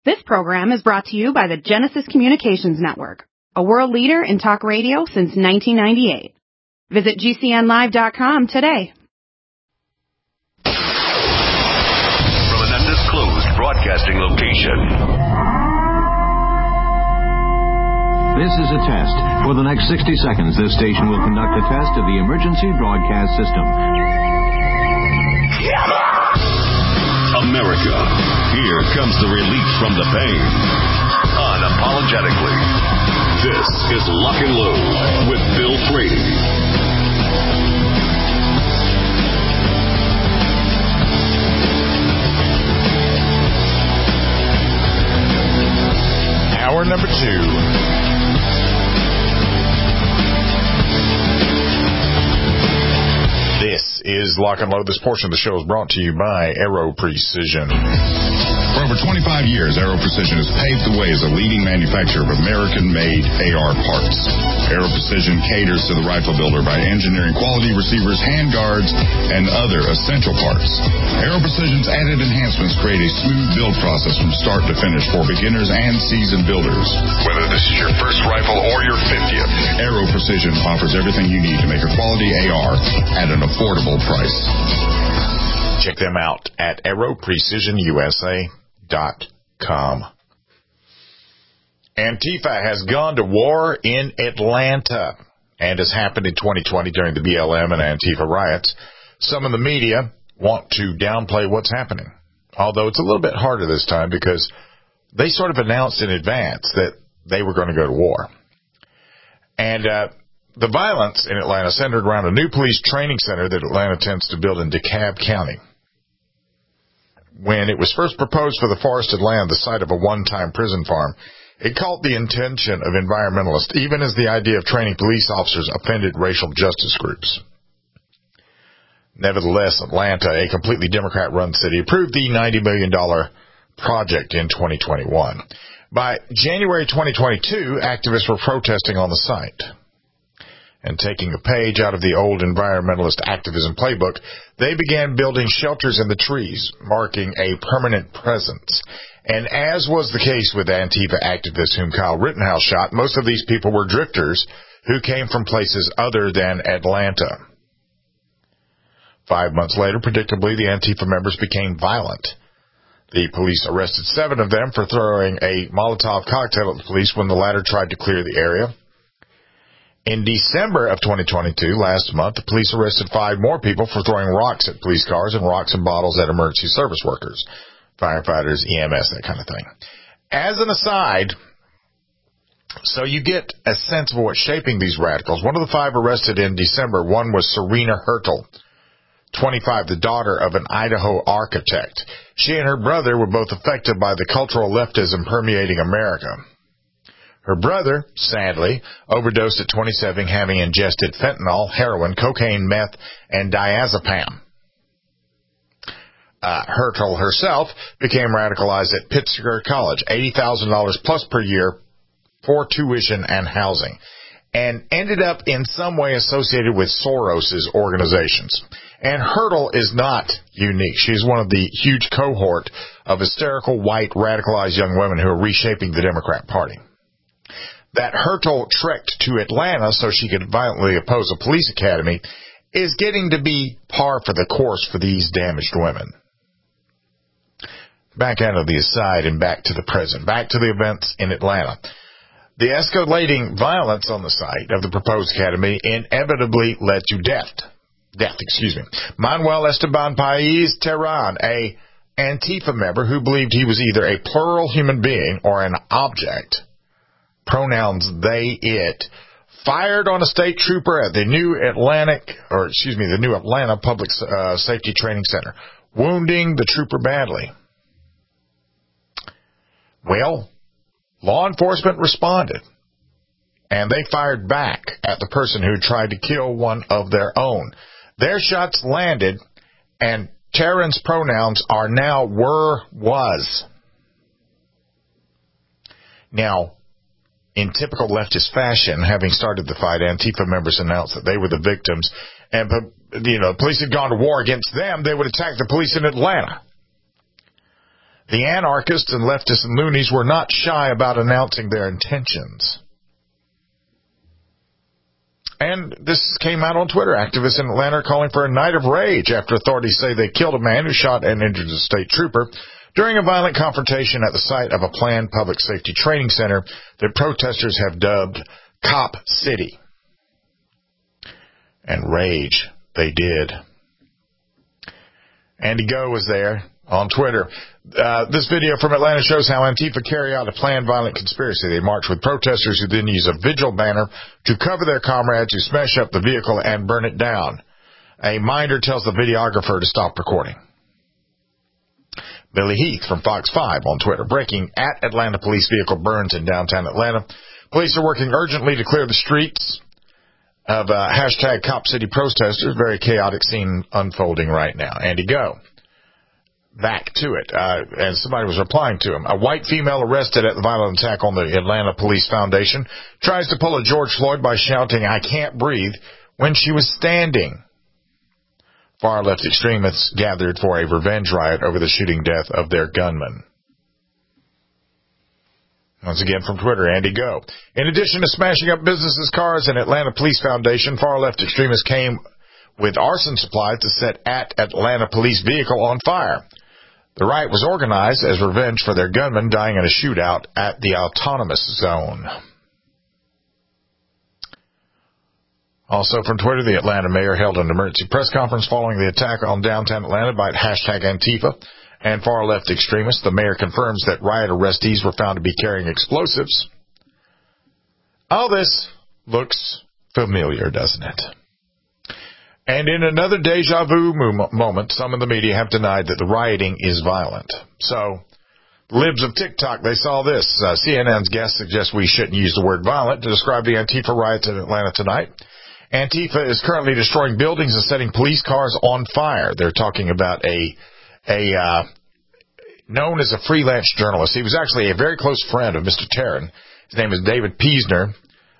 This program is brought to you by the Genesis Communications Network, a world leader in talk radio since 1998. Visit GCNlive.com today. From an undisclosed broadcasting location. This is a test. For the next 60 seconds, this station will conduct a test of the emergency broadcast system. America, here comes the relief from the pain. Unapologetically. This is Lock and Load with Bill Frady. Hour number 2. This is Lock and Load. This portion of the show is brought to you by Aero Precision. For over 25 years, Aero Precision has paved the way as a leading manufacturer of American-made AR parts. Aero Precision caters to the rifle builder by engineering quality receivers, handguards, and other essential parts. Aero Precision's added enhancements create a smooth build process from start to finish for beginners and seasoned builders. Whether this is your first rifle or your 50th, Aero Precision offers everything you need to make a quality AR at an affordable price. Check them out at aeroprecisionusa.com. Antifa has gone to war in Atlanta, and has happened in 2020 during the BLM and Antifa riots. Some in the media want to downplay what's happening, although it's a little bit harder this time because they sort of announced in advance that they were going to go to war. And the violence in Atlanta centered around a new police training center that Atlanta intends to build in DeKalb County. When it was first proposed for the forested land, the site of a one-time prison farm, it caught the attention of environmentalists, even as the idea of training police officers offended racial justice groups. Nevertheless, Atlanta, a completely Democrat-run city, approved the $90 million project in 2021. By January 2022, activists were protesting on the site. And taking a page out of the old environmentalist activism playbook, they began building shelters in the trees, marking a permanent presence. And as was the case with Antifa activists whom Kyle Rittenhouse shot, most of these people were drifters who came from places other than Atlanta. 5 months later, predictably, the Antifa members became violent. The police arrested 7 of them for throwing a Molotov cocktail at the police when the latter tried to clear the area. In December of 2022, last month, the police arrested 5 more people for throwing rocks at police cars and rocks and bottles at emergency service workers, firefighters, EMS, that kind of thing. As an aside, so you get a sense of what's shaping these radicals. One of the 5 arrested in December, one was Serena Hertel, 25, the daughter of an Idaho architect. She and her brother were both affected by the cultural leftism permeating America. Her brother, sadly, overdosed at 27, having ingested fentanyl, heroin, cocaine, meth, and diazepam. Hertel herself became radicalized at Pittsburgh College, $80,000 plus per year for tuition and housing, and ended up in some way associated with Soros's organizations. And Hertel is not unique. She's one of the huge cohort of hysterical, white, radicalized young women who are reshaping the Democrat Party. That Hertel trekked to Atlanta so she could violently oppose a police academy is getting to be par for the course for these damaged women. Back out of the aside and back to the present, back to the events in Atlanta. The escalating violence on the site of the proposed academy inevitably led to death. Manuel Esteban Paez Terán, a Antifa member who believed he was either a plural human being or an object, pronouns they, it, fired on a state trooper at the new Atlanta Public Safety Training Center, wounding the trooper badly. Well, law enforcement responded, and they fired back at the person who tried to kill one of their own. Their shots landed, and Terran's pronouns are now were, was. Now, in typical leftist fashion, having started the fight, Antifa members announced that they were the victims, and the police had gone to war against them. They would attack the police in Atlanta. The anarchists and leftists and loonies were not shy about announcing their intentions. And this came out on Twitter. Activists in Atlanta are calling for a night of rage after authorities say they killed a man who shot and injured a state trooper during a violent confrontation at the site of a planned public safety training center that protesters have dubbed Cop City. And rage they did. Andy Go was there on Twitter. This video from Atlanta shows how Antifa carry out a planned violent conspiracy. They march with protesters who then use a vigil banner to cover their comrades who smash up the vehicle and burn it down. A minder tells the videographer to stop recording. Billy Heath from Fox 5 on Twitter. Breaking at Atlanta police vehicle burns in downtown Atlanta. Police are working urgently to clear the streets of hashtag Cop City protesters. Very chaotic scene unfolding right now. Andy Go. Back to it. And somebody was replying to him. A white female arrested at the violent attack on the Atlanta Police Foundation tries to pull a George Floyd by shouting, "I can't breathe," when she was standing. Far left extremists gathered for a revenge riot over the shooting death of their gunman. Once again from Twitter, Andy Go. In addition to smashing up businesses' cars and Atlanta Police Foundation, far left extremists came with arson supplies to set at Atlanta police vehicle on fire. The riot was organized as revenge for their gunman dying in a shootout at the Autonomous Zone. Also from Twitter, the Atlanta mayor held an emergency press conference following the attack on downtown Atlanta by hashtag Antifa and far-left extremists. The mayor confirms that riot arrestees were found to be carrying explosives. All this looks familiar, doesn't it? And in another deja vu moment, some in the media have denied that the rioting is violent. So, libs of TikTok, they saw this. CNN's guest suggests we shouldn't use the word violent to describe the Antifa riots in Atlanta tonight. Antifa is currently destroying buildings and setting police cars on fire. They're talking about known as a freelance journalist. He was actually a very close friend of Mr. Tarrin. His name is David Piesner.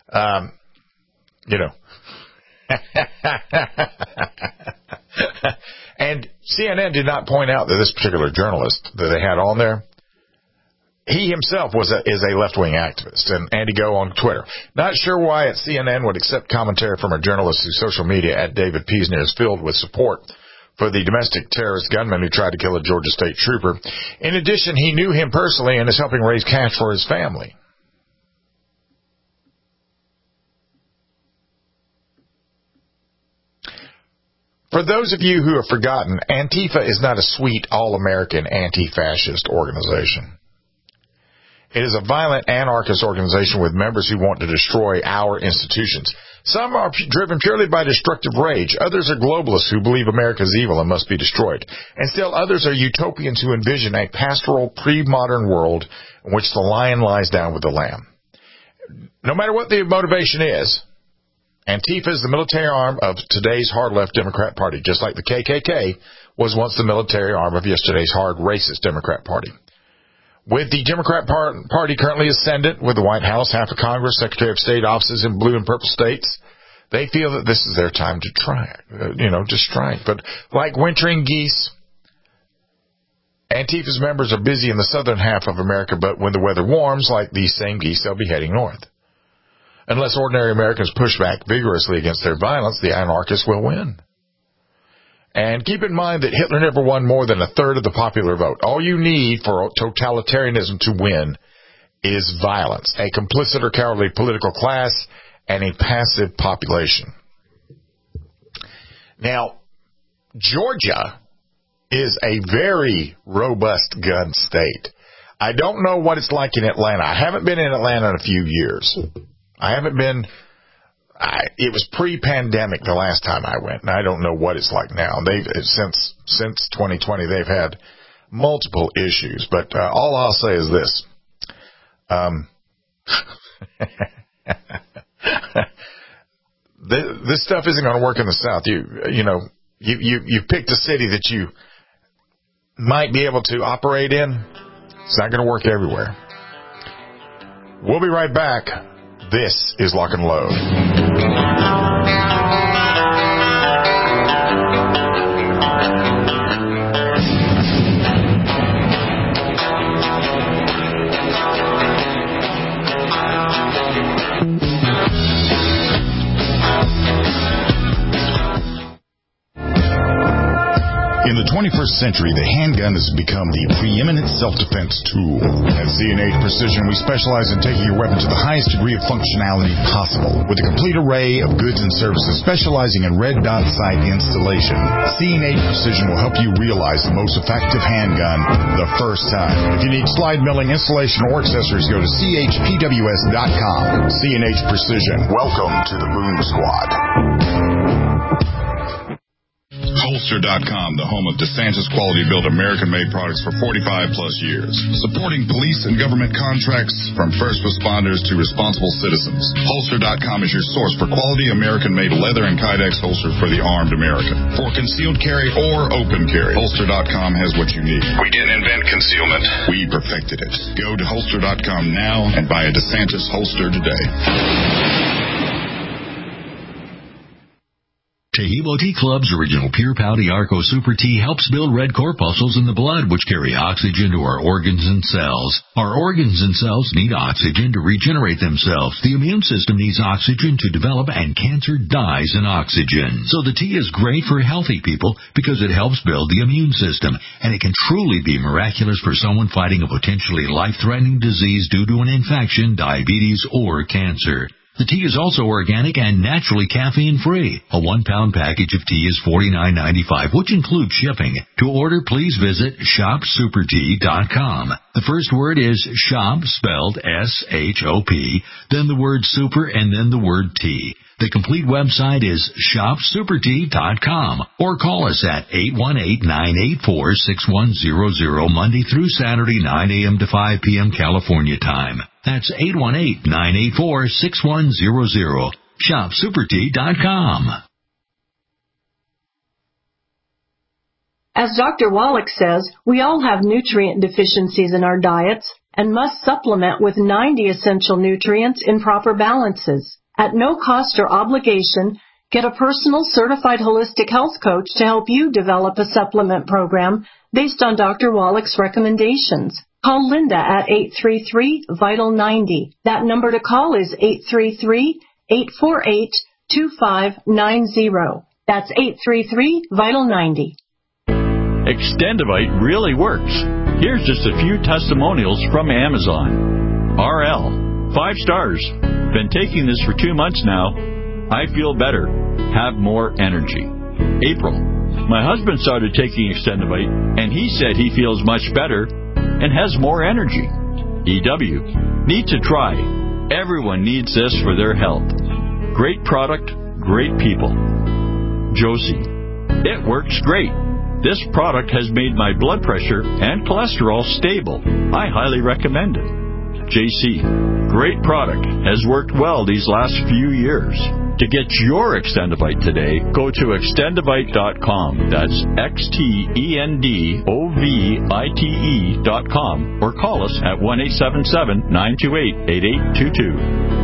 And CNN did not point out that this particular journalist that they had on there, he himself is a left-wing activist. And Andy Go on Twitter. Not sure why at CNN would accept commentary from a journalist whose social media at David Piesner is filled with support for the domestic terrorist gunman who tried to kill a Georgia State trooper. In addition, he knew him personally and is helping raise cash for his family. For those of you who have forgotten, Antifa is not a sweet, all-American, anti-fascist organization. It is a violent anarchist organization with members who want to destroy our institutions. Some are driven purely by destructive rage. Others are globalists who believe America is evil and must be destroyed. And still others are utopians who envision a pastoral, pre-modern world in which the lion lies down with the lamb. No matter what the motivation is, Antifa is the military arm of today's hard-left Democrat Party, just like the KKK was once the military arm of yesterday's hard racist Democrat Party. With the Democrat Party currently ascendant with the White House, half of Congress, Secretary of State offices in blue and purple states, they feel that this is their time to to strike. But like wintering geese, Antifa's members are busy in the southern half of America, but when the weather warms, like these same geese, they'll be heading north. Unless ordinary Americans push back vigorously against their violence, the anarchists will win. And keep in mind that Hitler never won more than a third of the popular vote. All you need for totalitarianism to win is violence, a complicit or cowardly political class, and a passive population. Now, Georgia is a very robust gun state. I don't know what it's like in Atlanta. I haven't been in Atlanta in a few years. I haven't been... it was pre-pandemic the last time I went, and I don't know what it's like now. Since 2020, they've had multiple issues. But all I'll say is this: this stuff isn't going to work in the South. You picked a city that you might be able to operate in. It's not going to work everywhere. We'll be right back. This is Lock and Load. 21st century, the handgun has become the preeminent self-defense tool. At C&H Precision, we specialize in taking your weapon to the highest degree of functionality possible. With a complete array of goods and services specializing in red dot sight installation, C&H Precision will help you realize the most effective handgun the first time. If you need slide milling, installation, or accessories, go to chpws.com. C&H Precision. Welcome to the Boom Squad. Holster.com, the home of DeSantis quality-built American-made products for 45-plus years. Supporting police and government contracts from first responders to responsible citizens. Holster.com is your source for quality American-made leather and Kydex holsters for the armed American. For concealed carry or open carry, Holster.com has what you need. We didn't invent concealment. We perfected it. Go to Holster.com now and buy a DeSantis holster today. Tehebo Tea Club's original Pure Pouty Arco Super Tea helps build red corpuscles in the blood, which carry oxygen to our organs and cells. Our organs and cells need oxygen to regenerate themselves. The immune system needs oxygen to develop, and cancer dies in oxygen. So the tea is great for healthy people because it helps build the immune system, and it can truly be miraculous for someone fighting a potentially life-threatening disease due to an infection, diabetes, or cancer. The tea is also organic and naturally caffeine-free. A 1-pound package of tea is $49.95, which includes shipping. To order, please visit shopsupertea.com. The first word is shop, spelled S-H-O-P, then the word super, and then the word tea. The complete website is shopsupertea.com, or call us at 818-984-6100, Monday through Saturday, 9 a.m. to 5 p.m. California time. That's 818-984-6100. shopsupertea.com. As Dr. Wallach says, we all have nutrient deficiencies in our diets and must supplement with 90 essential nutrients in proper balances. At no cost or obligation, get a personal certified holistic health coach to help you develop a supplement program based on Dr. Wallach's recommendations. Call Linda at 833-VITAL-90. That number to call is 833-848-2590. That's 833-VITAL-90. Extendivite really works. Here's just a few testimonials from Amazon. RL, 5 stars. Been taking this for 2 months now. I feel better. Have more energy. April, my husband started taking Extendivite, and he said he feels much better and has more energy. EW, need to try. Everyone needs this for their health. Great product, great people. Josie, it works great. This product has made my blood pressure and cholesterol stable. I highly recommend it. JC, great product. Has worked well these last few years. To get your Extendivite today, go to extendivite.com. That's XTENDOVITE.com, or call us at 1-877-928-8822.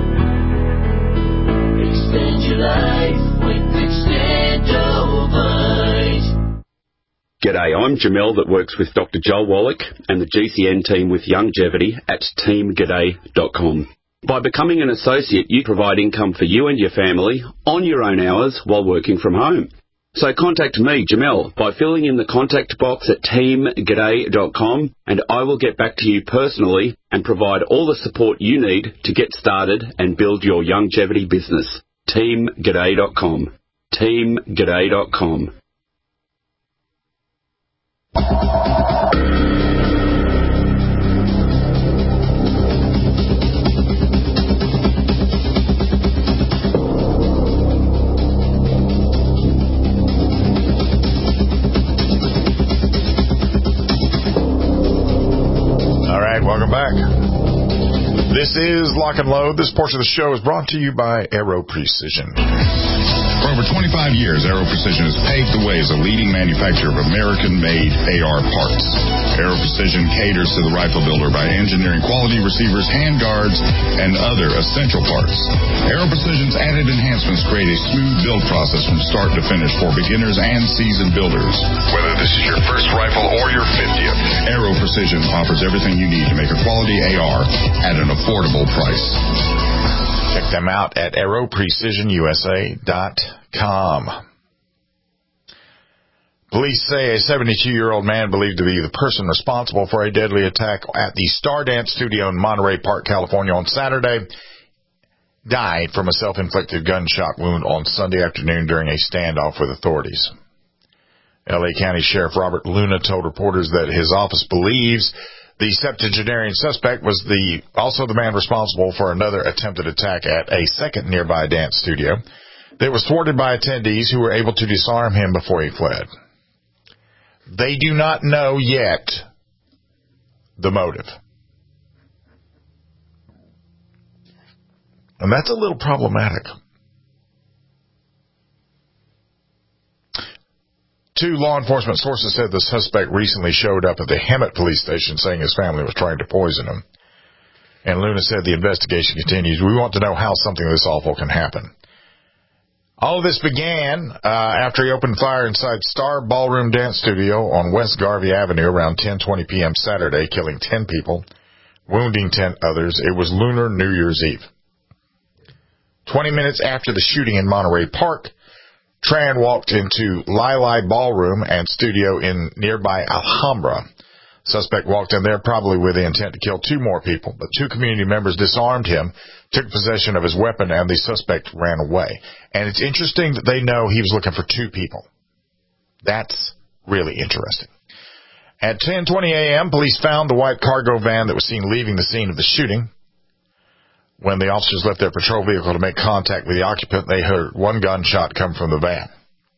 Extend your life with Extendovite. G'day, I'm Jamel that works with Dr. Joel Wallach and the GCN team with Longevity at teamg'day.com. By becoming an associate, you provide income for you and your family on your own hours while working from home. So contact me, Jamel, by filling in the contact box at teamg'day.com, and I will get back to you personally and provide all the support you need to get started and build your longevity business. teamg'day.com. teamg'day.com. All right, welcome back. This is Lock and Load. This portion of the show is brought to you by Aero Precision. For over 25 years, Aero Precision has paved the way as a leading manufacturer of American-made AR parts. Aero Precision caters to the rifle builder by engineering quality receivers, handguards, and other essential parts. Aero Precision's added enhancements create a smooth build process from start to finish for beginners and seasoned builders. Whether this is your first rifle or your 50th, Aero Precision offers everything you need to make a quality AR at an affordable price. Check them out at aeroprecisionusa.com. Police say a 72-year-old man believed to be the person responsible for a deadly attack at the Stardance studio in Monterey Park, California on Saturday died from a self-inflicted gunshot wound on Sunday afternoon during a standoff with authorities. L.A. County Sheriff Robert Luna told reporters that his office believes the septuagenarian suspect was also the man responsible for another attempted attack at a second nearby dance studio that was thwarted by attendees who were able to disarm him before he fled. They do not know yet the motive. And that's a little problematic. Two law enforcement sources said the suspect recently showed up at the Hemet police station saying his family was trying to poison him. And Luna said the investigation continues. We want to know how something this awful can happen. All of this began after he opened fire inside Star Ballroom Dance Studio on West Garvey Avenue around 10:20 p.m. Saturday, killing 10 people, wounding 10 others. It was Lunar New Year's Eve. 20 minutes after the shooting in Monterey Park, Tran walked into Lai Ballroom and Studio in nearby Alhambra. Suspect walked in there probably with the intent to kill 2 more people, but 2 community members disarmed him, took possession of his weapon, and the suspect ran away. And it's interesting that they know he was looking for 2 people. That's really interesting. At 10:20 a.m., police found the white cargo van that was seen leaving the scene of the shooting. When the officers left their patrol vehicle to make contact with the occupant, they heard 1 gunshot come from the van.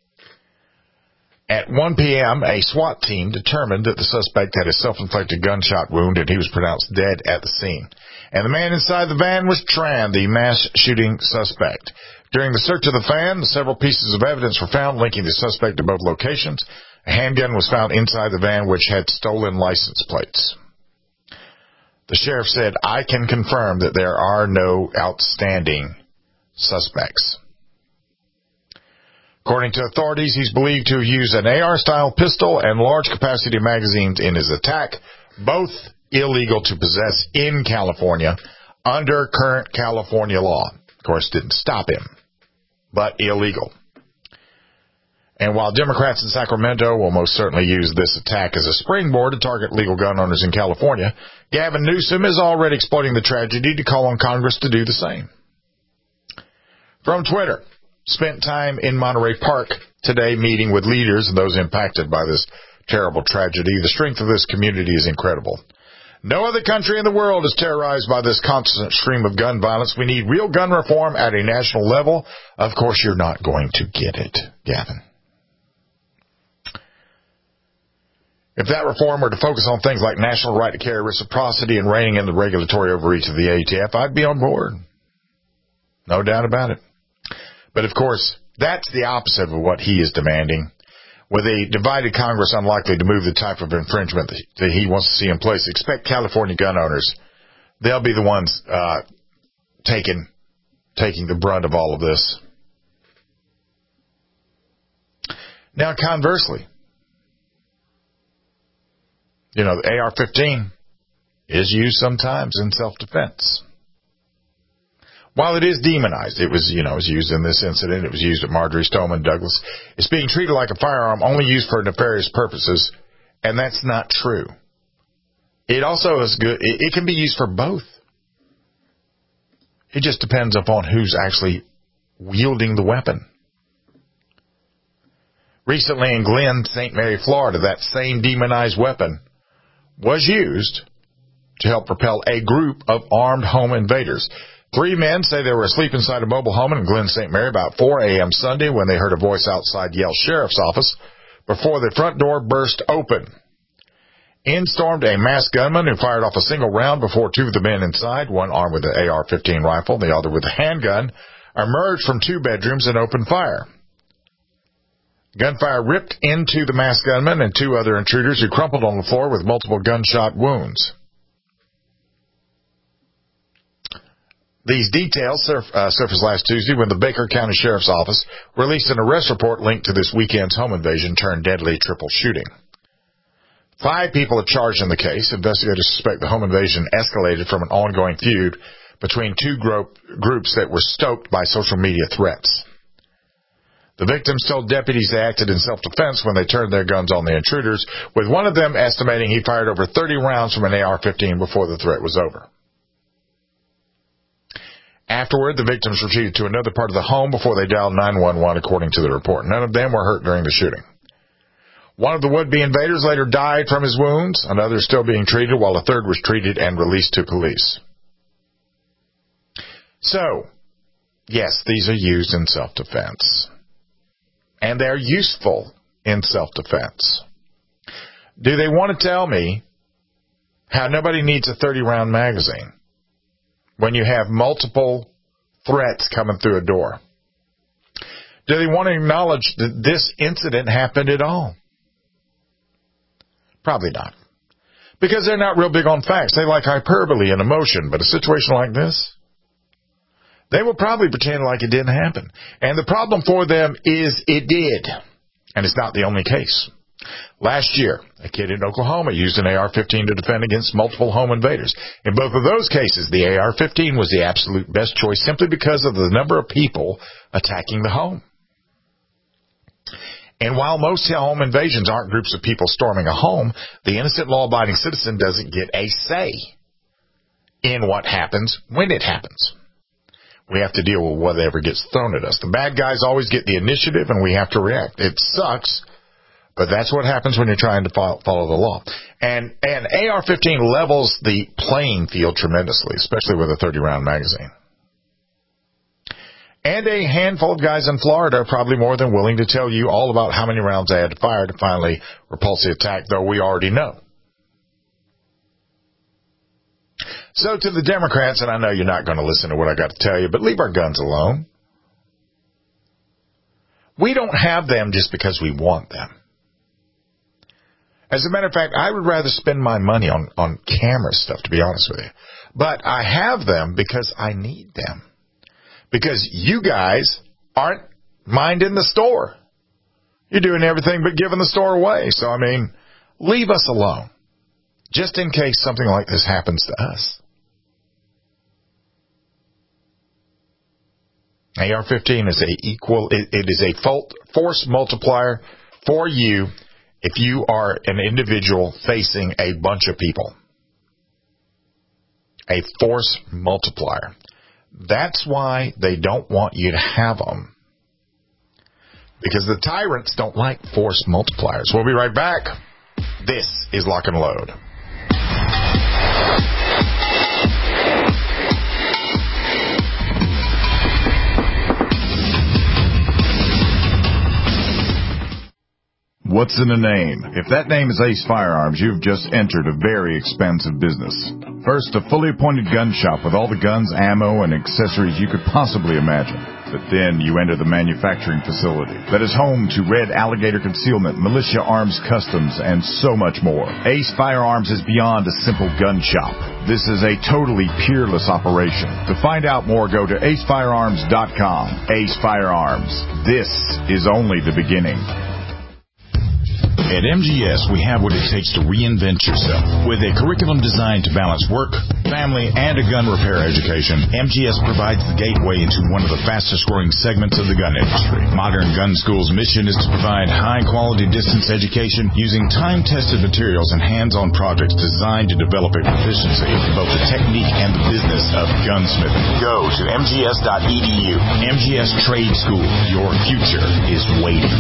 At 1 p.m., a SWAT team determined that the suspect had a self-inflicted gunshot wound and he was pronounced dead at the scene. And the man inside the van was Tran, the mass shooting suspect. During the search of the van, several pieces of evidence were found linking the suspect to both locations. A handgun was found inside the van which had stolen license plates. The sheriff said, I can confirm that there are no outstanding suspects. According to authorities, he's believed to have used an AR-style pistol and large-capacity magazines in his attack, both illegal to possess in California under current California law. Of course, didn't stop him, but illegal. And while Democrats in Sacramento will most certainly use this attack as a springboard to target legal gun owners in California, Gavin Newsom is already exploiting the tragedy to call on Congress to do the same. From Twitter, spent time in Monterey Park today meeting with leaders and those impacted by this terrible tragedy. The strength of this community is incredible. No other country in the world is terrorized by this constant stream of gun violence. We need real gun reform at a national level. Of course, you're not going to get it, Gavin. If that reform were to focus on things like national right to carry, reciprocity, and reining in the regulatory overreach of the ATF, I'd be on board. No doubt about it. But, of course, that's the opposite of what he is demanding. With a divided Congress unlikely to move the type of infringement that he wants to see in place, expect California gun owners. They'll be the ones taking the brunt of all of this. Now, conversely, the AR-15 is used sometimes in self-defense. While it is demonized, it was used in this incident. It was used at Marjory Stoneman Douglas. It's being treated like a firearm only used for nefarious purposes, and that's not true. It also is good. It can be used for both. It just depends upon who's actually wielding the weapon. Recently in Glen, St. Mary, Florida, that same demonized weapon was used to help repel a group of armed home invaders. 3 men say they were asleep inside a mobile home in Glen St. Mary about 4 a.m. Sunday when they heard a voice outside Yale Sheriff's Office before the front door burst open. In stormed a masked gunman who fired off a single round before 2 of the men inside, one armed with an AR-15 rifle, the other with a handgun, emerged from 2 bedrooms and opened fire. Gunfire ripped into the masked gunman and 2 other intruders who crumpled on the floor with multiple gunshot wounds. These details surfaced last Tuesday when the Baker County Sheriff's Office released an arrest report linked to this weekend's home invasion turned deadly triple shooting. 5 people are charged in the case. Investigators suspect the home invasion escalated from an ongoing feud between 2 groups that were stoked by social media threats. The victims told deputies they acted in self-defense when they turned their guns on the intruders, with one of them estimating he fired over 30 rounds from an AR-15 before the threat was over. Afterward, the victims retreated to another part of the home before they dialed 911, according to the report. None of them were hurt during the shooting. One of the would-be invaders later died from his wounds, another is still being treated, while a third was treated and released to police. So, yes, these are used in self-defense. And they're useful in self-defense. Do they want to tell me how nobody needs a 30-round magazine when you have multiple threats coming through a door? Do they want to acknowledge that this incident happened at all? Probably not. Because they're not real big on facts. They like hyperbole and emotion. But a situation like this, they will probably pretend like it didn't happen. And the problem for them is it did. And it's not the only case. Last year, a kid in Oklahoma used an AR-15 to defend against multiple home invaders. In both of those cases, the AR-15 was the absolute best choice simply because of the number of people attacking the home. And while most home invasions aren't groups of people storming a home, the innocent law-abiding citizen doesn't get a say in what happens when it happens. We have to deal with whatever gets thrown at us. The bad guys always get the initiative, and we have to react. It sucks, but that's what happens when you're trying to follow the law. And AR-15 levels the playing field tremendously, especially with a 30-round magazine. And a handful of guys in Florida are probably more than willing to tell you all about how many rounds they had to fire to finally repulse the attack, though we already know. So to the Democrats, and I know you're not going to listen to what I got to tell you, but leave our guns alone. We don't have them just because we want them. As a matter of fact, I would rather spend my money on camera stuff, to be honest with you. But I have them because I need them. Because you guys aren't minding the store. You're doing everything but giving the store away. So, I mean, leave us alone. Just in case something like this happens to us. AR-15 is it is a force multiplier for you if you are an individual facing a bunch of people. A force multiplier. That's why they don't want you to have them. Because the tyrants don't like force multipliers. We'll be right back. This is Lock and Load. What's in a name? If that name is Ace Firearms, you've just entered a very expansive business. First, a fully appointed gun shop with all the guns, ammo, and accessories you could possibly imagine. But then you enter the manufacturing facility that is home to Red Alligator Concealment, Militia Arms Customs, and so much more. Ace Firearms is beyond a simple gun shop. This is a totally peerless operation. To find out more, go to acefirearms.com. Ace Firearms. This is only the beginning. At MGS, we have what it takes to reinvent yourself. With a curriculum designed to balance work, family, and a gun repair education, MGS provides the gateway into one of the fastest-growing segments of the gun industry. Modern Gun School's mission is to provide high-quality distance education using time-tested materials and hands-on projects designed to develop a proficiency in both the technique and the business of gunsmithing. Go to mgs.edu. MGS Trade School. Your future is waiting.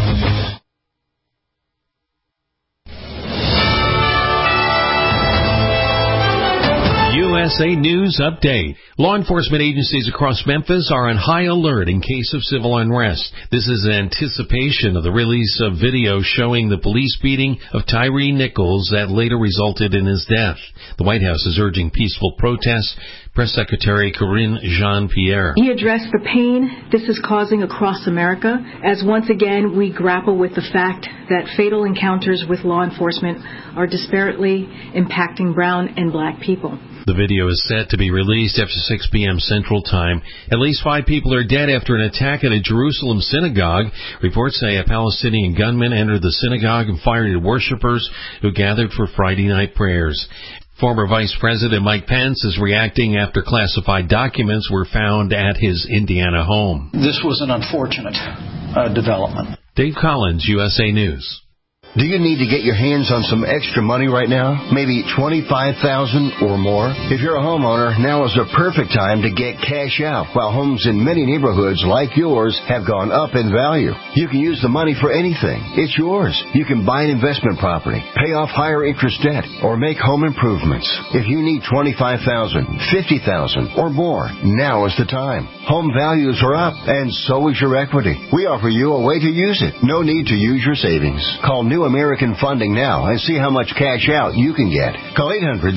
USA News Update. Law enforcement agencies across Memphis are on high alert in case of civil unrest. This is in anticipation of the release of video showing the police beating of Tyree Nichols that later resulted in his death. The White House is urging peaceful protests. Press Secretary Karine Jean-Pierre. He addressed the pain this is causing across America as once again we grapple with the fact that fatal encounters with law enforcement are disparately impacting brown and black people. The video is set to be released after 6 p.m. Central Time. At least 5 people are dead after an attack at a Jerusalem synagogue. Reports say a Palestinian gunman entered the synagogue and fired at worshipers who gathered for Friday night prayers. Former Vice President Mike Pence is reacting after classified documents were found at his Indiana home. This was an unfortunate development. Dave Collins, USA News. Do you need to get your hands on some extra money right now? Maybe $25,000 or more? If you're a homeowner, now is the perfect time to get cash out while homes in many neighborhoods like yours have gone up in value. You can use the money for anything. It's yours. You can buy an investment property, pay off higher interest debt, or make home improvements. If you need $25,000, $50,000 or more, now is the time. Home values are up and so is your equity. We offer you a way to use it. No need to use your savings. Call New American Funding now and see how much cash out you can get. Call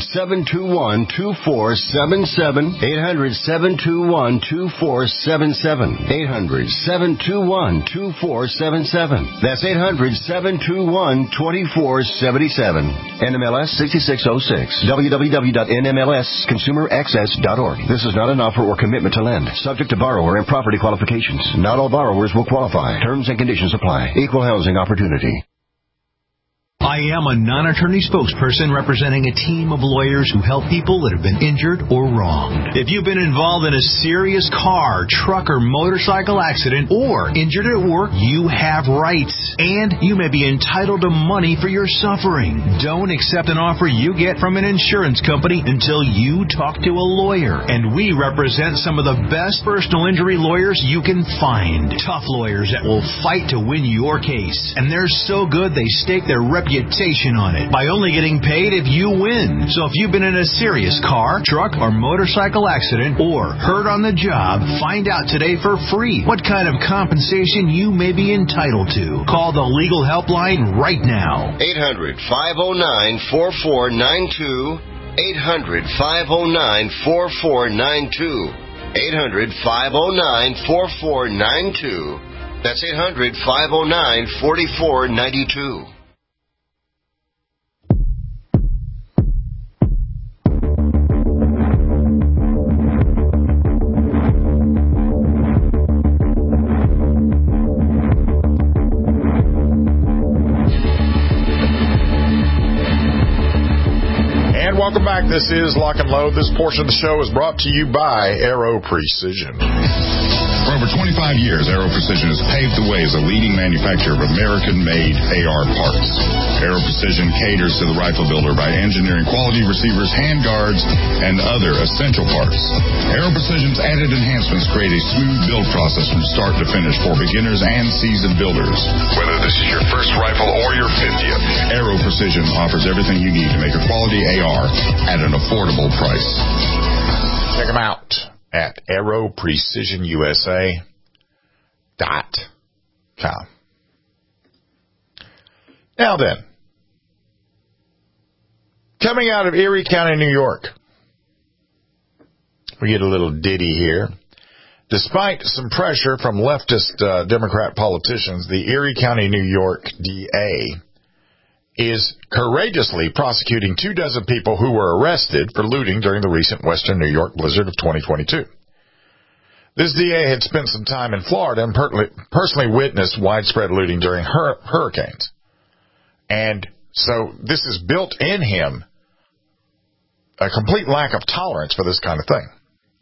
800-721-2477. 800-721-2477. 800-721-2477. That's 800-721-2477. NMLS 6606. www.nmlsconsumeraccess.org. This is not an offer or commitment to lend. Subject to borrower and property qualifications. Not all borrowers will qualify. Terms and conditions apply. Equal housing opportunity. I am a non-attorney spokesperson representing a team of lawyers who help people that have been injured or wronged. If you've been involved in a serious car, truck, or motorcycle accident or injured at work, you have rights, and you may be entitled to money for your suffering. Don't accept an offer you get from an insurance company until you talk to a lawyer. And we represent some of the best personal injury lawyers you can find. Tough lawyers that will fight to win your case. And they're so good they stake their reputation on it by only getting paid if you win. So if you've been in a serious car, truck, or motorcycle accident or hurt on the job, find out today for free what kind of compensation you may be entitled to. Call the legal helpline right now. 800-509-4492. 800-509-4492. 800-509-4492. That's 800-509-4492. Welcome back. This is Lock and Load. This portion of the show is brought to you by Aero Precision. For over 25 years, Aero Precision has paved the way as a leading manufacturer of American-made AR parts. Aero Precision caters to the rifle builder by engineering quality receivers, handguards, and other essential parts. Aero Precision's added enhancements create a smooth build process from start to finish for beginners and seasoned builders. Whether this is your first rifle or your 50th, Aero Precision offers everything you need to make a quality AR at an affordable price. Check them out at aeroprecisionusa.com. Now then, coming out of Erie County, New York, we get a little ditty here. Despite some pressure from leftist Democrat politicians, the Erie County, New York DA is courageously prosecuting 24 people who were arrested for looting during the recent Western New York blizzard of 2022. This DA had spent some time in Florida and personally witnessed widespread looting during hurricanes. And so this has built in him a complete lack of tolerance for this kind of thing.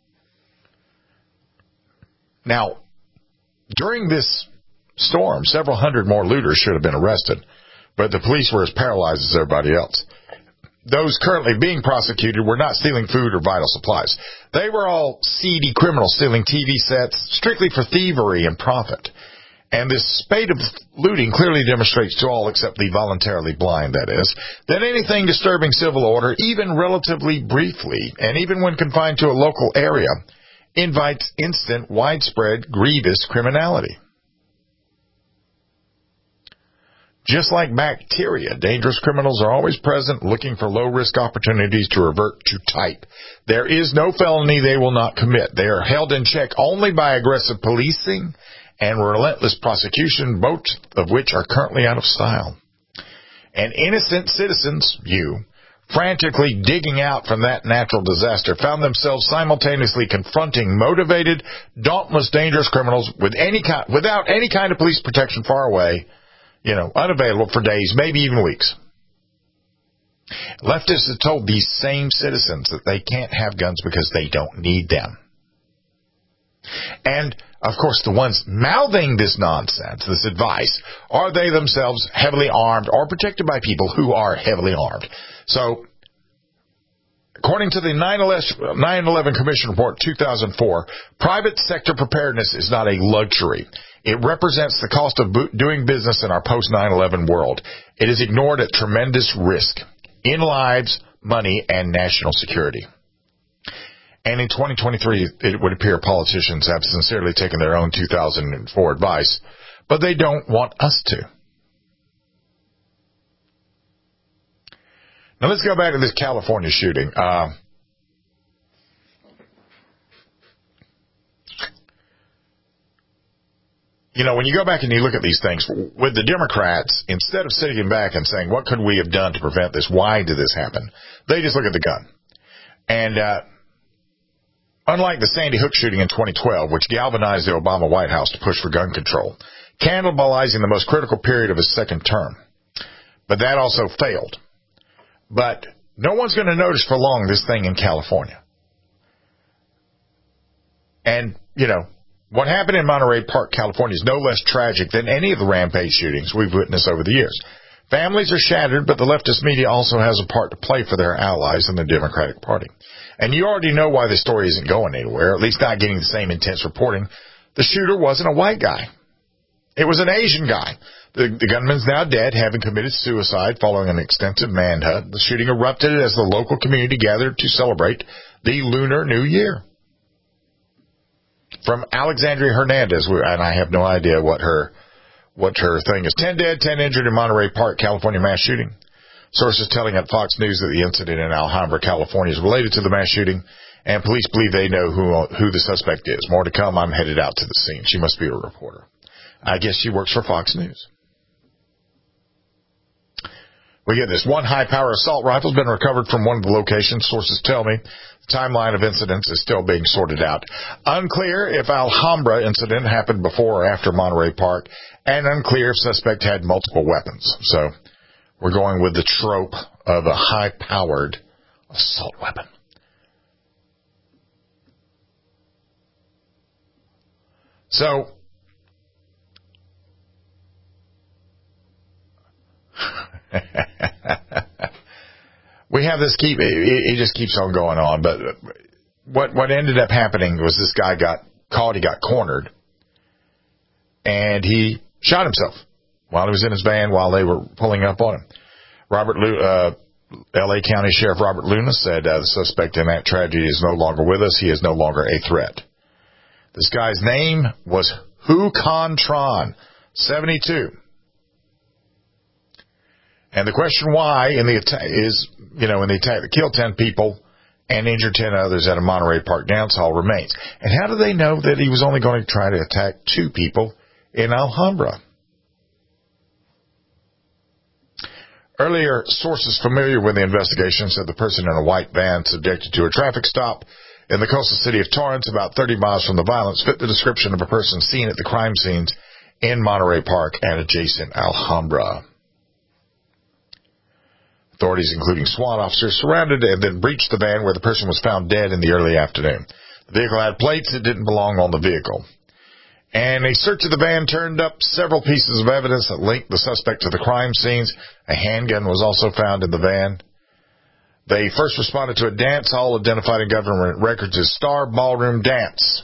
Now, during this storm, several hundred more looters should have been arrested, but the police were as paralyzed as everybody else. Those currently being prosecuted were not stealing food or vital supplies. They were all seedy criminals stealing TV sets strictly for thievery and profit. And this spate of looting clearly demonstrates to all except the voluntarily blind, that is, that anything disturbing civil order, even relatively briefly, and even when confined to a local area, invites instant, widespread, grievous criminality. Just like bacteria, dangerous criminals are always present looking for low-risk opportunities to revert to type. There is no felony they will not commit. They are held in check only by aggressive policing and relentless prosecution, both of which are currently out of style. And innocent citizens, frantically digging out from that natural disaster, found themselves simultaneously confronting motivated, dauntless, dangerous criminals without any kind of police protection far away, unavailable for days, maybe even weeks. Leftists have told these same citizens that they can't have guns because they don't need them. And Of course, the ones mouthing this nonsense, this advice, are they themselves heavily armed or protected by people who are heavily armed? So, according to the 9/11 Commission Report 2004, private sector preparedness is not a luxury. It represents the cost of doing business in our post-9/11 world. It is ignored at tremendous risk in lives, money, and national security. And in 2023, it would appear politicians have sincerely taken their own 2004 advice, but they don't want us to. Now let's go back to this California shooting. When you go back and you look at these things, with the Democrats, instead of sitting back and saying, what could we have done to prevent this? Why did this happen? They just look at the gun. And unlike the Sandy Hook shooting in 2012, which galvanized the Obama White House to push for gun control, cannibalizing the most critical period of his second term. But that also failed. But no one's going to notice for long this thing in California. And, what happened in Monterey Park, California is no less tragic than any of the rampage shootings we've witnessed over the years. Families are shattered, but the leftist media also has a part to play for their allies in the Democratic Party. And you already know why the story isn't going anywhere, at least not getting the same intense reporting. The shooter wasn't a white guy. It was an Asian guy. The gunman's now dead, having committed suicide following an extensive manhunt. The shooting erupted as the local community gathered to celebrate the Lunar New Year. From Alexandria Hernandez, and I have no idea what her thing is. 10 dead, 10 injured in Monterey Park, California mass shooting. Sources telling at Fox News that the incident in Alhambra, California is related to the mass shooting, and police believe they know who the suspect is. More to come. I'm headed out to the scene. She must be a reporter. I guess she works for Fox News. We get this. One high-power assault rifle has been recovered from one of the locations. Sources tell me the timeline of incidents is still being sorted out. Unclear if Alhambra incident happened before or after Monterey Park, and unclear if suspect had multiple weapons. So we're going with the trope of a high-powered assault weapon. So we have this it just keeps on going on, but what ended up happening was this guy got caught, he got cornered, and he shot himself while he was in his van while they were pulling up on him. L.A. County Sheriff Robert Luna said the suspect in that tragedy is no longer with us. He is no longer a threat. This guy's name was Hu Con Tron, 72. And the question why in the attack is, in the attack that killed 10 people and injured 10 others at a Monterey Park dance hall remains. And how do they know that he was only going to try to attack 2 people in Alhambra? Earlier, sources familiar with the investigation said the person in a white van subjected to a traffic stop in the coastal city of Torrance, about 30 miles from the violence, fit the description of a person seen at the crime scenes in Monterey Park and adjacent Alhambra. Authorities, including SWAT officers, surrounded and then breached the van where the person was found dead in the early afternoon. The vehicle had plates that didn't belong on the vehicle. And a search of the van turned up several pieces of evidence that linked the suspect to the crime scenes. A handgun was also found in the van. They first responded to a dance hall identified in government records as Star Ballroom Dance.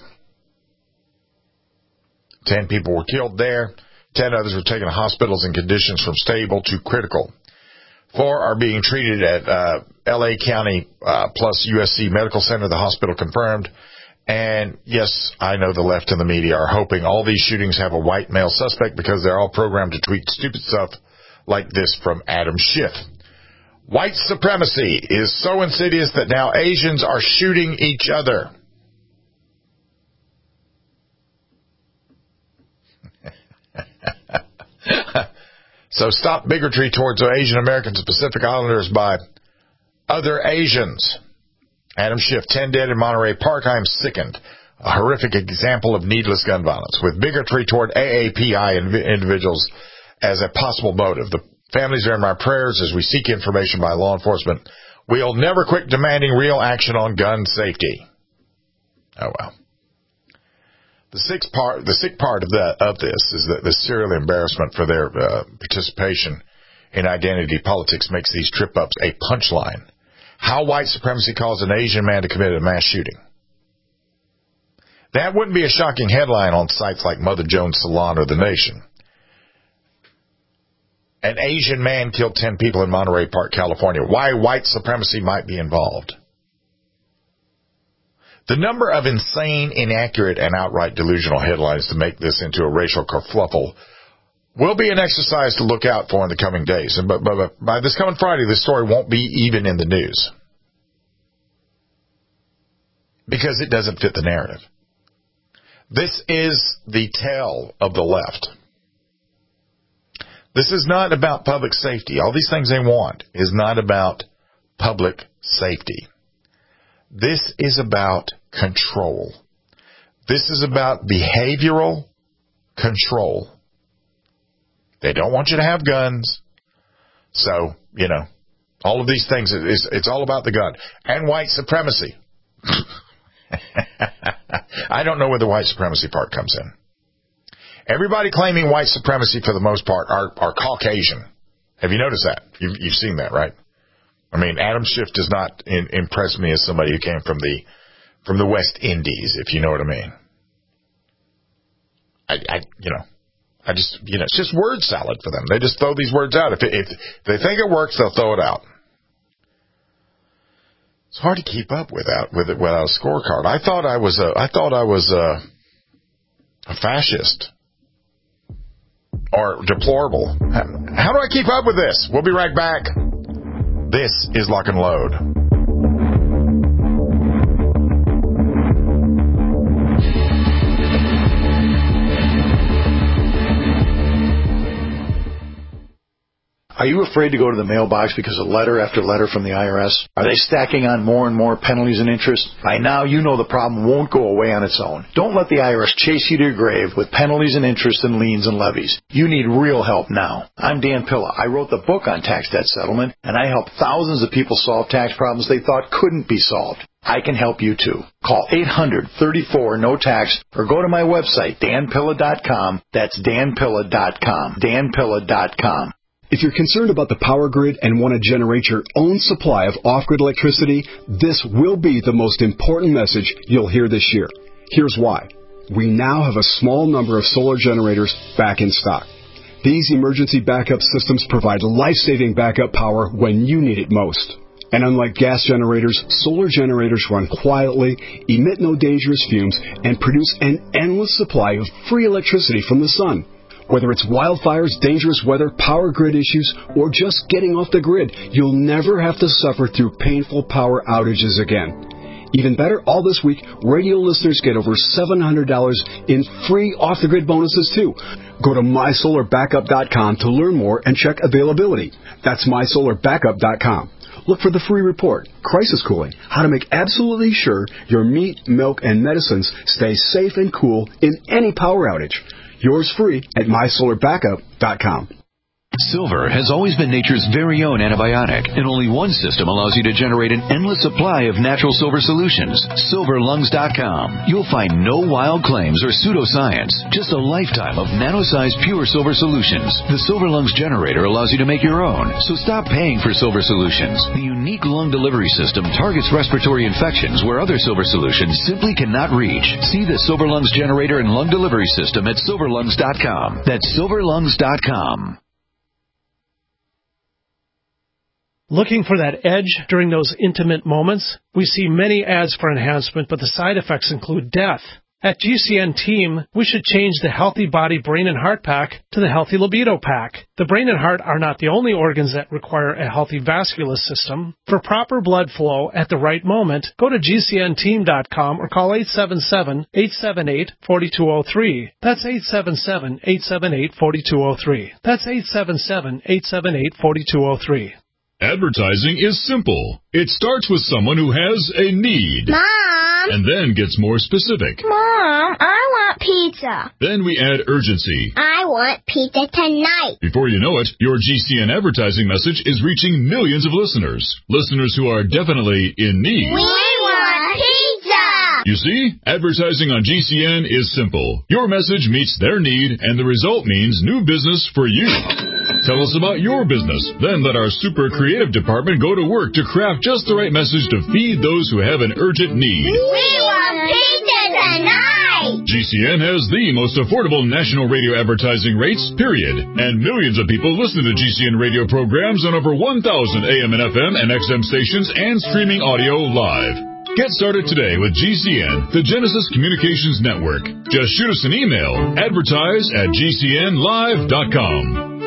10 people were killed there. 10 others were taken to hospitals in conditions from stable to critical. 4 are being treated at L.A. County plus USC Medical Center, the hospital confirmed. And yes, I know the left and the media are hoping all these shootings have a white male suspect because they're all programmed to tweet stupid stuff like this from Adam Schiff. White supremacy is so insidious that now Asians are shooting each other. So stop bigotry towards Asian Americans and Pacific Islanders by other Asians. Adam Schiff, 10 dead in Monterey Park. I am sickened. A horrific example of needless gun violence with bigotry toward AAPI individuals as a possible motive. The families are in my prayers as we seek information by law enforcement. We'll never quit demanding real action on gun safety. Oh, well. The sick part of this is that the serial embarrassment for their participation in identity politics makes these trip-ups a punchline. How white supremacy caused an Asian man to commit a mass shooting. That wouldn't be a shocking headline on sites like Mother Jones Salon or The Nation. An Asian man killed 10 people in Monterey Park, California. Why white supremacy might be involved. The number of insane, inaccurate, and outright delusional headlines to make this into a racial kerfluffle will be an exercise to look out for in the coming days. But by this coming Friday, this story won't be even in the news. Because it doesn't fit the narrative. This is the tale of the left. This is not about public safety. All these things they want is not about public safety. This is about control. This is about behavioral control. They don't want you to have guns. So, all of these things, it's all about the gun. And white supremacy. I don't know where the white supremacy part comes in. Everybody claiming white supremacy for the most part are Caucasian. Have you noticed that? You've seen that, right? I mean, Adam Schiff does not impress me as somebody who came from the West Indies, if you know what I mean. I just, it's just word salad for them. They just throw these words out. If they think it works, they'll throw it out. It's hard to keep up without a scorecard. I thought I was a fascist or deplorable. How do I keep up with this? We'll be right back. This is Lock and Load. Are you afraid to go to the mailbox because of letter after letter from the IRS? Are they stacking on more and more penalties and interest? By now, you know the problem won't go away on its own. Don't let the IRS chase you to your grave with penalties and interest and liens and levies. You need real help now. I'm Dan Pilla. I wrote the book on tax debt settlement, and I help thousands of people solve tax problems they thought couldn't be solved. I can help you too. Call 800-34-NO-TAX or go to my website, danpilla.com. That's danpilla.com. danpilla.com. If you're concerned about the power grid and want to generate your own supply of off-grid electricity, this will be the most important message you'll hear this year. Here's why. We now have a small number of solar generators back in stock. These emergency backup systems provide life-saving backup power when you need it most. And unlike gas generators, solar generators run quietly, emit no dangerous fumes, and produce an endless supply of free electricity from the sun. Whether it's wildfires, dangerous weather, power grid issues, or just getting off the grid, you'll never have to suffer through painful power outages again. Even better, all this week, radio listeners get over $700 in free off-the-grid bonuses, too. Go to mysolarbackup.com to learn more and check availability. That's mysolarbackup.com. Look for the free report, Crisis Cooling, how to make absolutely sure your meat, milk, and medicines stay safe and cool in any power outage. Yours free at mysolarbackup.com. Silver has always been nature's very own antibiotic, and only one system allows you to generate an endless supply of natural silver solutions. SilverLungs.com. You'll find no wild claims or pseudoscience, just a lifetime of nano-sized pure silver solutions. The Silver Lungs generator allows you to make your own, so stop paying for silver solutions. The unique lung delivery system targets respiratory infections where other silver solutions simply cannot reach. See the Silver Lungs generator and lung delivery system at SilverLungs.com. That's SilverLungs.com. Looking for that edge during those intimate moments? We see many ads for enhancement, but the side effects include death. At GCN Team, we should change the Healthy Body, Brain, and Heart Pack to the Healthy Libido Pack. The brain and heart are not the only organs that require a healthy vascular system. For proper blood flow at the right moment, go to GCNteam.com or call 877-878-4203. That's 877-878-4203. That's 877-878-4203. Advertising is simple. It starts with someone who has a need. Mom! And then gets more specific. Mom, I want pizza. Then we add urgency. I want pizza tonight. Before you know it, your GCN advertising message is reaching millions of listeners. Listeners who are definitely in need. We want pizza! You see, advertising on GCN is simple. Your message meets their need, and the result means new business for you. Tell us about your business. Then let our super creative department go to work to craft just the right message to feed those who have an urgent need. We want pizza tonight! GCN has the most affordable national radio advertising rates, period. And millions of people listen to GCN radio programs on over 1,000 AM and FM and XM stations and streaming audio live. Get started today with GCN, the Genesis Communications Network. Just shoot us an email, advertise@gcnlive.com.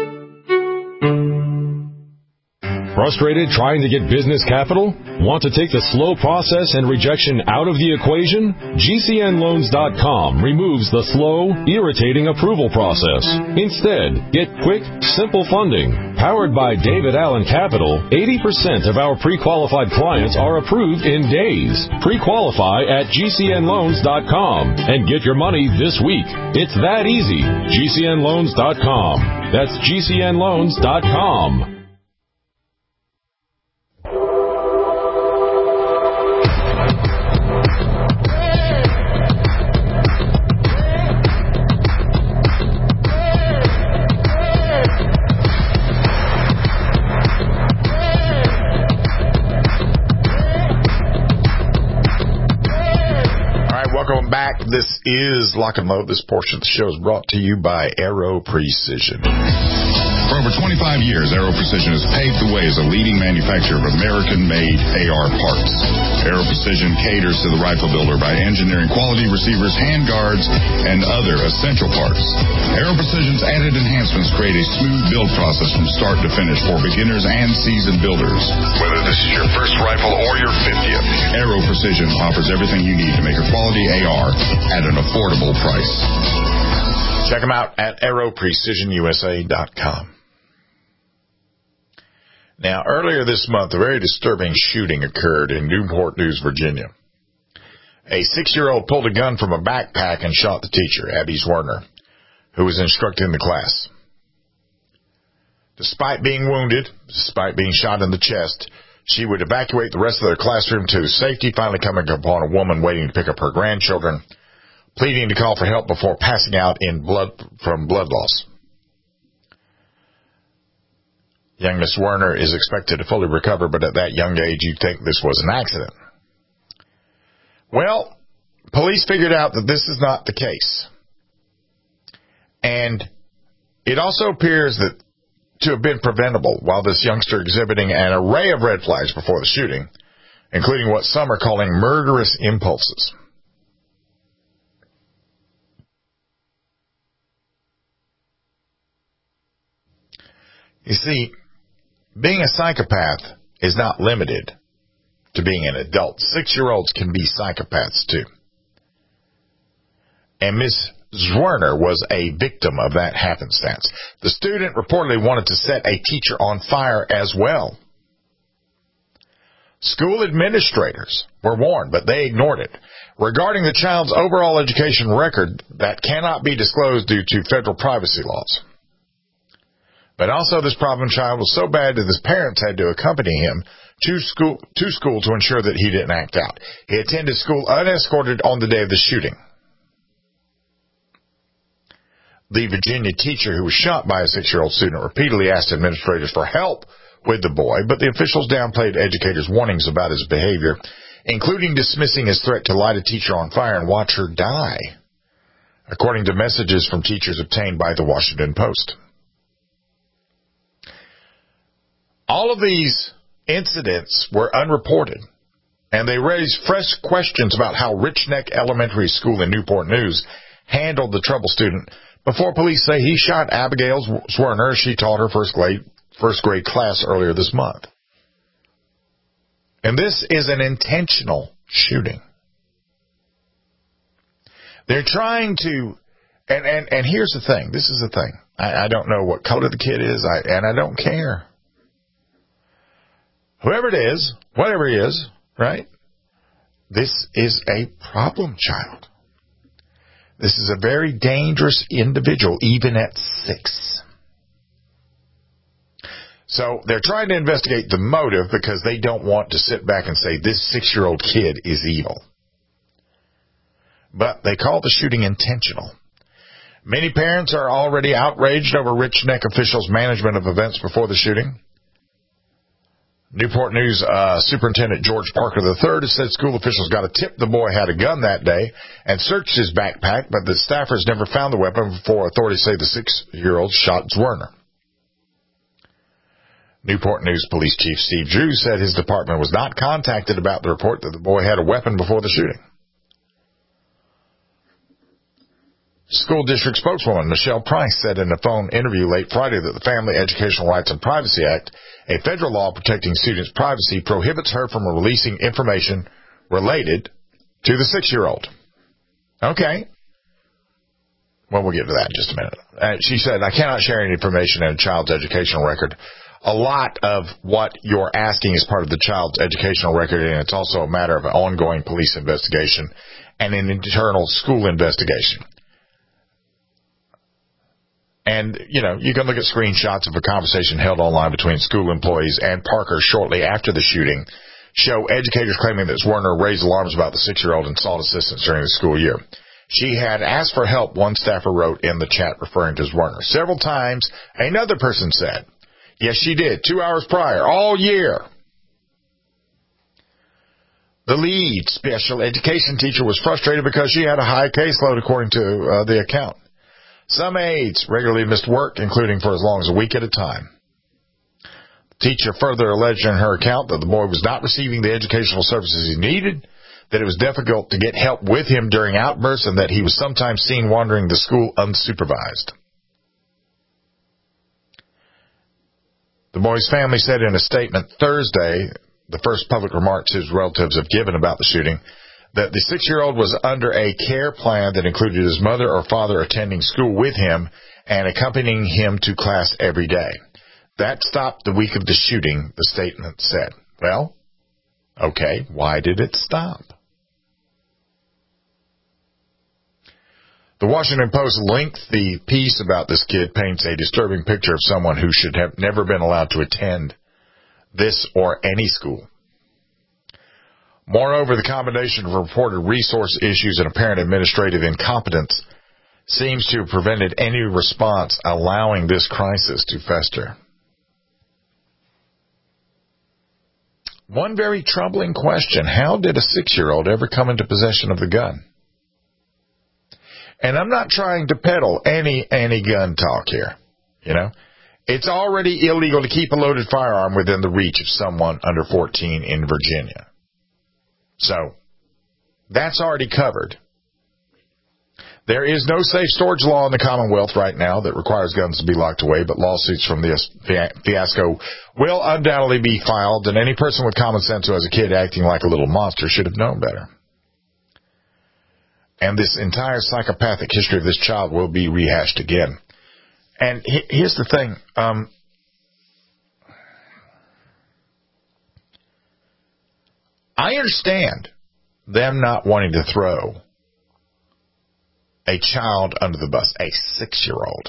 Frustrated trying to get business capital? Want to take the slow process and rejection out of the equation? GCNloans.com removes the slow, irritating approval process. Instead, get quick, simple funding. Powered by David Allen Capital, 80% of our pre-qualified clients are approved in days. Pre-qualify at GCNloans.com and get your money this week. It's that easy. GCNloans.com. That's GCNloans.com. Back. This is Lock and Load. This portion of the show is brought to you by Aero Precision. For over 25 years, Aero Precision has paved the way as a leading manufacturer of American-made AR parts. Aero Precision caters to the rifle builder by engineering quality receivers, handguards, and other essential parts. Aero Precision's added enhancements create a smooth build process from start to finish for beginners and seasoned builders. Whether this is your first rifle or your 50th, Aero Precision offers everything you need to make a quality AR at an affordable price. Check them out at aeroprecisionusa.com. Now, earlier this month, a very disturbing shooting occurred in Newport News, Virginia. A 6-year-old pulled a gun from a backpack and shot the teacher, Abby Zwerner, who was instructing the class. Despite being wounded, despite being shot in the chest, she would evacuate the rest of their classroom to safety, finally coming upon a woman waiting to pick up her grandchildren, pleading to call for help before passing out from blood loss. Young Miss Werner is expected to fully recover, but at that young age, you'd think this was an accident. Well, police figured out that this is not the case. And it also appears that to have been preventable while this youngster exhibiting an array of red flags before the shooting, including what some are calling murderous impulses. You see, being a psychopath is not limited to being an adult. 6-year-olds can be psychopaths too. And Miss Zwerner was a victim of that happenstance. The student reportedly wanted to set a teacher on fire as well. School administrators were warned, but they ignored it. Regarding the child's overall education record, that cannot be disclosed due to federal privacy laws. But also, this problem child was so bad that his parents had to accompany him to school to ensure that he didn't act out. He attended school unescorted on the day of the shooting. The Virginia teacher who was shot by a 6-year-old student repeatedly asked administrators for help with the boy, but the officials downplayed educators' warnings about his behavior, including dismissing his threat to light a teacher on fire and watch her die, according to messages from teachers obtained by the Washington Post. All of these incidents were unreported, and they raised fresh questions about how Rich Neck Elementary School in Newport News handled the troubled student before police say he shot Abigail Zwerner as she taught her first grade class earlier this month. And this is an intentional shooting. They're trying to, and here's the thing, this is the thing. I don't know what color the kid is, and I don't care. Whoever it is, whatever he is, right? This is a problem child. This is a very dangerous individual, even at 6. So they're trying to investigate the motive because they don't want to sit back and say this 6-year-old kid is evil. but they call the shooting intentional. Many parents are already outraged over Rich Neck officials' management of events before the shooting. Newport News Superintendent George Parker III has said school officials got a tip the boy had a gun that day and searched his backpack, but the staffers never found the weapon before authorities say the 6-year-old shot Zwerner. Newport News Police Chief Steve Drew said his department was not contacted about the report that the boy had a weapon before the shooting. School district spokeswoman Michelle Price said in a phone interview late Friday that the Family Educational Rights and Privacy Act, a federal law protecting students' privacy, prohibits her from releasing information related to the 6-year-old. Okay. Well, we'll get to that in just a minute. She said, I cannot share any information in a child's educational record. A lot of what you're asking is part of the child's educational record, and it's also a matter of an ongoing police investigation and an internal school investigation. And, you know, you can look at screenshots of a conversation held online between school employees and Parker shortly after the shooting, show educators claiming that Zwerner raised alarms about the 6-year-old and sought assistance during the school year. She had asked for help, one staffer wrote in the chat referring to Zwerner. Several times, another person said, yes, she did, 2 hours prior, all year. The lead special education teacher was frustrated because she had a high caseload, according to the account. Some aides regularly missed work, including for as long as a week at a time. The teacher further alleged in her account that the boy was not receiving the educational services he needed, that it was difficult to get help with him during outbursts, and that he was sometimes seen wandering the school unsupervised. The boy's family said in a statement Thursday, the first public remarks his relatives have given about the shooting, that the 6-year-old was under a care plan that included his mother or father attending school with him and accompanying him to class every day. That stopped the week of the shooting, the statement said. Well, okay, why did it stop? The Washington Post lengthy piece about this kid paints a disturbing picture of someone who should have never been allowed to attend this or any school. Moreover, the combination of reported resource issues and apparent administrative incompetence seems to have prevented any response allowing this crisis to fester. One very troubling question, how did a 6-year-old ever come into possession of the gun? And I'm not trying to peddle any gun talk here, you know. It's already illegal to keep a loaded firearm within the reach of someone under 14 in Virginia. So, that's already covered. There is no safe storage law in the Commonwealth right now that requires guns to be locked away, but lawsuits from this fiasco will undoubtedly be filed, and any person with common sense who has a kid acting like a little monster should have known better. And this entire psychopathic history of this child will be rehashed again. And here's the thing. I understand them not wanting to throw a child under the bus, a 6-year-old.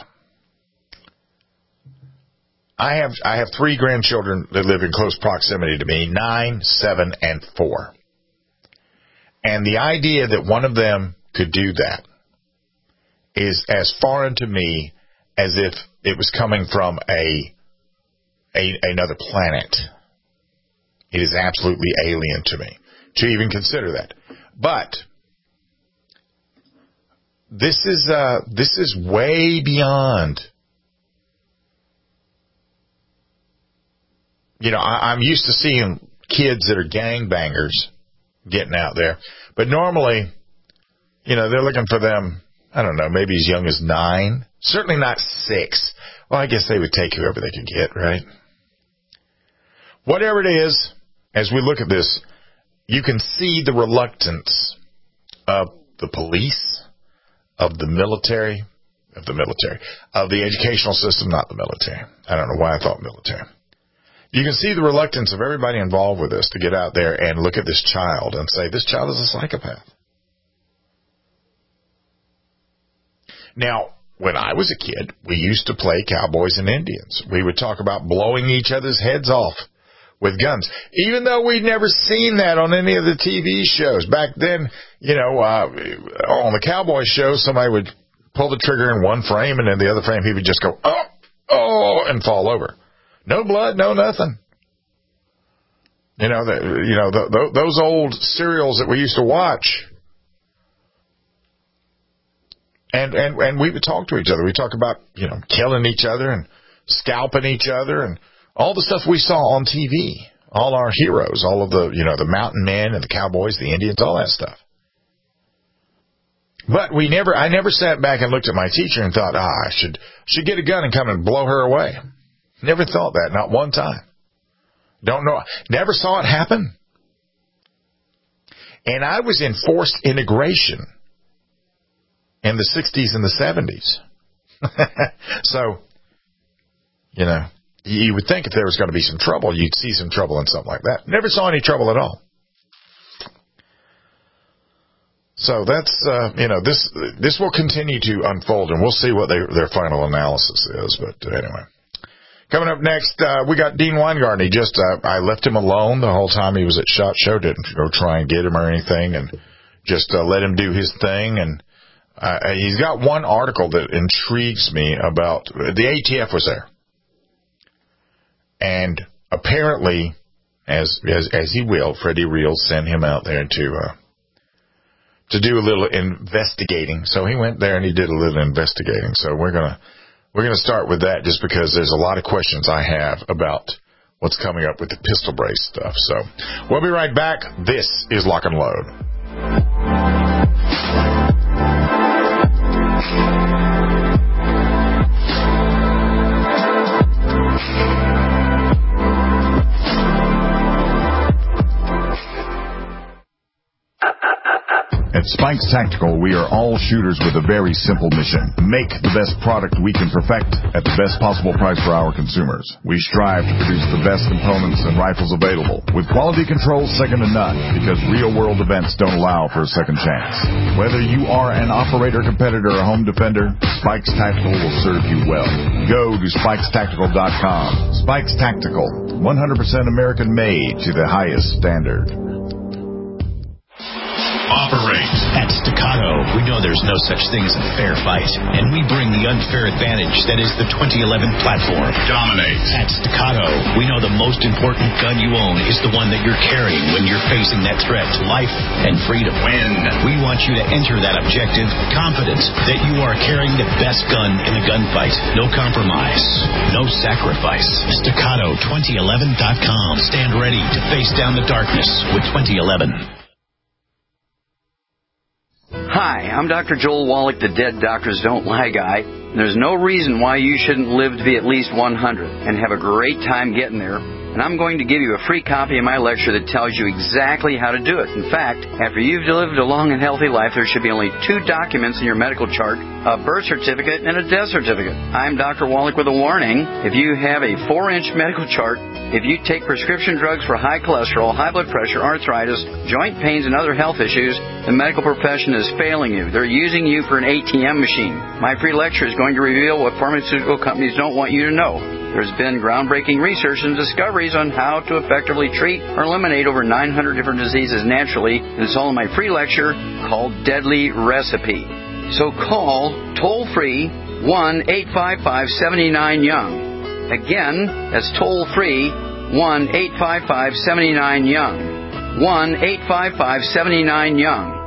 I have 3 grandchildren that live in close proximity to me, 9, 7, and 4. And the idea that one of them could do that is as foreign to me as if it was coming from another planet. It is absolutely alien to me to even consider that. But this is way beyond. You know, I'm used to seeing kids that are gangbangers getting out there, but normally, you know, they're looking for them. I don't know, maybe as young as 9. Certainly not 6. Well, I guess they would take whoever they could get, right? Whatever it is, as we look at this, you can see the reluctance of the police, of the military, of the educational system, not the military. I don't know why I thought military. You can see the reluctance of everybody involved with this to get out there and look at this child and say, this child is a psychopath. Now, when I was a kid, we used to play cowboys and Indians. We would talk about blowing each other's heads off with guns, even though we'd never seen that on any of the TV shows. Back then, on the cowboy show, somebody would pull the trigger in one frame, and in the other frame he would just go, oh, and fall over. No blood, no nothing. Those old serials that we used to watch. And we would talk to each other. We talk about, killing each other and scalping each other and all the stuff we saw on TV. All our heroes, all of the mountain men and the cowboys, the Indians, all that stuff. But I never sat back and looked at my teacher and thought, I should get a gun and come and blow her away. Never thought that, not one time. Don't know. Never saw it happen. And I was in forced integration in the 60s and the 70s. So, you would think if there was going to be some trouble, you'd see some trouble in something like that. Never saw any trouble at all. So that's, this will continue to unfold, and we'll see what their final analysis is. But anyway. Coming up next, we got Dean Weingarten. I left him alone the whole time he was at SHOT Show. Didn't go try and get him or anything, and just let him do his thing. And he's got one article that intrigues me about the ATF was there, and apparently, as he will, Freddie Reel sent him out there to do a little investigating. So he went there and he did a little investigating. So we're gonna start with that just because there's a lot of questions I have about what's coming up with the pistol brace stuff. So we'll be right back. This is Lock and Load. At Spikes Tactical, we are all shooters with a very simple mission. Make the best product we can perfect at the best possible price for our consumers. We strive to produce the best components and rifles available, with quality control second to none, because real-world events don't allow for a second chance. Whether you are an operator, competitor, or home defender, Spikes Tactical will serve you well. Go to SpikesTactical.com. Spikes Tactical, 100% American-made to the highest standard. Operate. At Staccato, we know there's no such thing as a fair fight, and we bring the unfair advantage that is the 2011 platform. Dominate. At Staccato, we know the most important gun you own is the one that you're carrying when you're facing that threat to life and freedom. Win. We want you to enter that objective confident that you are carrying the best gun in the gunfight. No compromise. No sacrifice. Staccato2011.com. Stand ready to face down the darkness with 2011. Hi, I'm Dr. Joel Wallach, the Dead Doctors Don't Lie guy. There's no reason why you shouldn't live to be at least 100 and have a great time getting there. And I'm going to give you a free copy of my lecture that tells you exactly how to do it. In fact, after you've lived a long and healthy life, there should be only 2 documents in your medical chart, a birth certificate and a death certificate. I'm Dr. Wallach with a warning. If you have a 4-inch medical chart, if you take prescription drugs for high cholesterol, high blood pressure, arthritis, joint pains, and other health issues, the medical profession is failing you. They're using you for an ATM machine. My free lecture is going to reveal what pharmaceutical companies don't want you to know. There's been groundbreaking research and discoveries on how to effectively treat or eliminate over 900 different diseases naturally, and it's all in my free lecture called Deadly Recipe. So call toll-free 1-855-79-YOUNG. Again, that's toll-free 1-855-79-YOUNG. 1-855-79-YOUNG.